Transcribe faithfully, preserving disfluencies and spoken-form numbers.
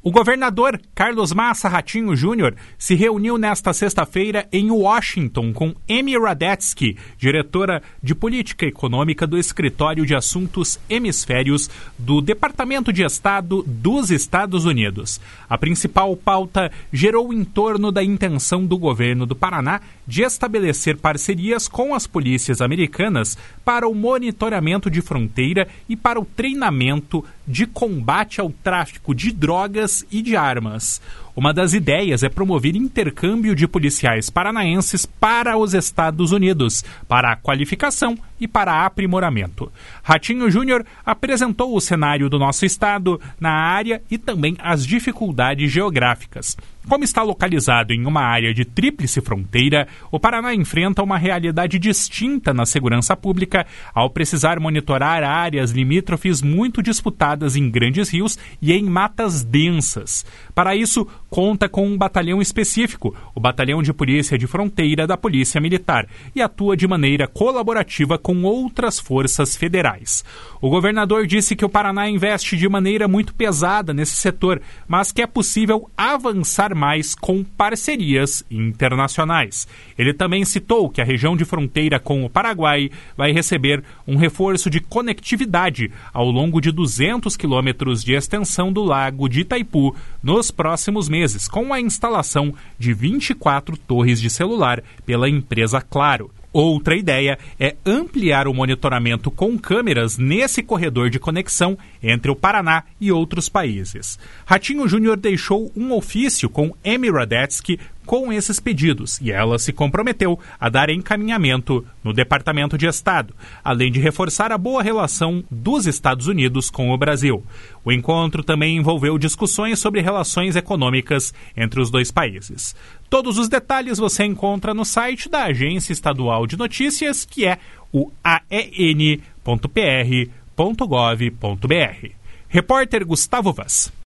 O governador Carlos Massa Ratinho Júnior se reuniu nesta sexta-feira em Washington com Amy Radetzky, diretora de Política Econômica do Escritório de Assuntos Hemisférios do Departamento de Estado dos Estados Unidos. A principal pauta gerou em torno da intenção do governo do Paraná de estabelecer parcerias com as polícias americanas para o monitoramento de fronteira e para o treinamento de combate ao tráfico de drogas e de armas. Uma das ideias é promover intercâmbio de policiais paranaenses para os Estados Unidos, para a qualificação e para aprimoramento. Ratinho Júnior apresentou o cenário do nosso estado na área e também as dificuldades geográficas. Como está localizado em uma área de tríplice fronteira, o Paraná enfrenta uma realidade distinta na segurança pública ao precisar monitorar áreas limítrofes muito disputadas em grandes rios e em matas densas. Para isso, conta com um batalhão específico, o Batalhão de Polícia de Fronteira da Polícia Militar, e atua de maneira colaborativa com outras forças federais. O governador disse que o Paraná investe de maneira muito pesada nesse setor, mas que é possível avançar mais com parcerias internacionais. Ele também citou que a região de fronteira com o Paraguai vai receber um reforço de conectividade ao longo de duzentos quilômetros de extensão do Lago de Itaipu nos próximos meses, com a instalação de vinte e quatro torres de celular pela empresa Claro. Outra ideia é ampliar o monitoramento com câmeras nesse corredor de conexão entre o Paraná e outros países. Ratinho Júnior deixou um ofício com Amy Radetzky com esses pedidos e ela se comprometeu a dar encaminhamento no Departamento de Estado, além de reforçar a boa relação dos Estados Unidos com o Brasil. O encontro também envolveu discussões sobre relações econômicas entre os dois países. Todos os detalhes você encontra no site da Agência Estadual de Notícias, que é o a e n ponto p r ponto gov ponto b r. Repórter Gustavo Vaz.